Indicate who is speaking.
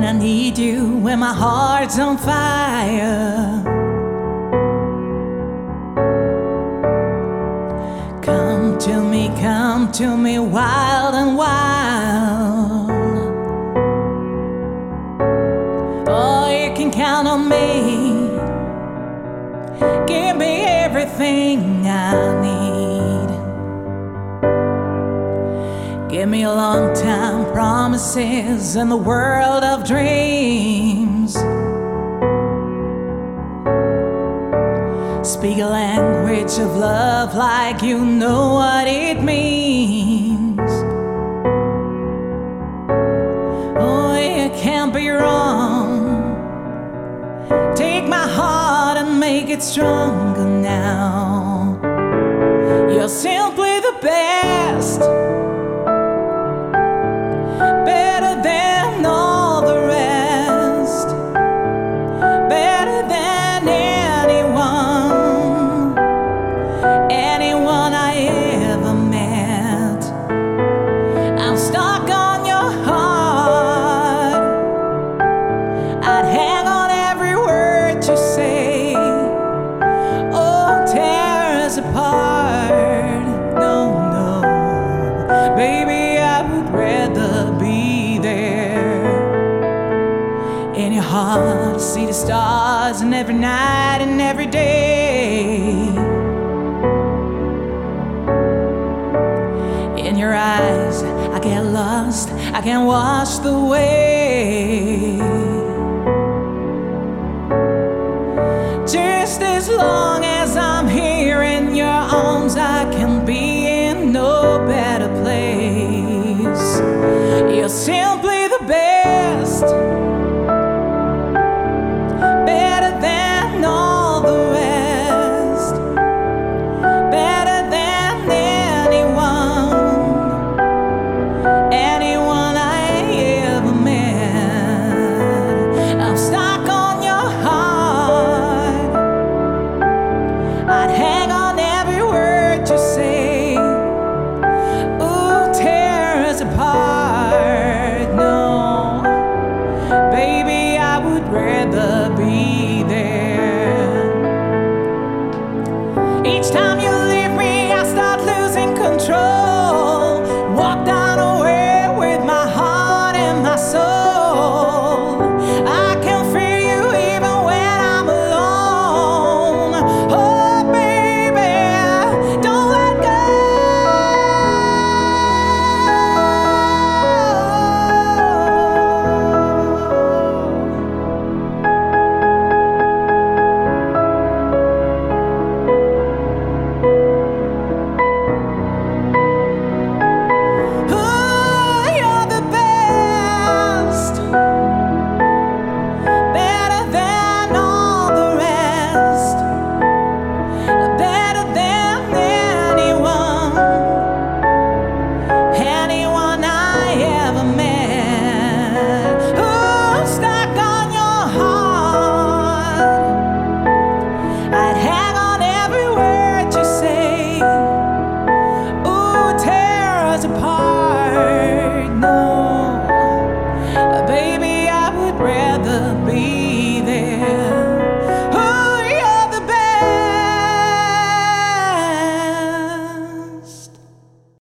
Speaker 1: I need you, when my heart's on fire. Come to me wild and wild. Oh, you can count on me. Give me everything I need. Give me a long time promises in the world of dreams. Speak a language of love like you know what it means. Oh, you can't be wrong. Take my heart and make it stronger now. You're simply the best, better than all the rest, better than anyone I ever met. I'm stuck on your heart. I'd hang on every word you say. Oh, tear us apart. No, no, baby, I would rather be there in your heart. See the stars and every night and every day. In your eyes, I get lost, I can't wash the way. Just as long